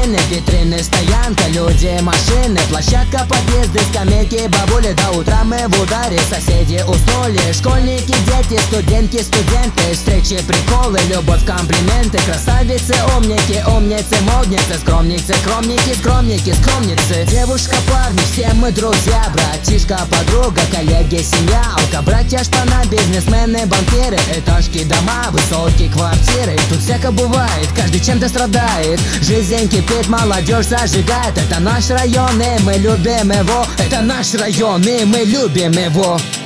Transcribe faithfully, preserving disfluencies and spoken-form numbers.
витрины, витрины, стоянка, люди, машины, площадка, подъезды, скамейки, бабули. До утра мы в ударе, соседи уснули. Школьники, дети, студентки, студенты, встречи, приколы, любовь, комплименты. Красавицы, умники, умницы, модницы, скромницы, скромники, скромники, скромницы. Девушка, парни, все мы друзья, братишка, подруга, коллеги, семья. Алко-братья, шпана, бизнесмены, банкиры, этажки, дома, высотки, квартиры. Тут всяко бывает, каждый чем-то страдает. Жизнь кипит, молодежь зажигает. Это наш район, и мы любим его. Это наш район, и мы любим его.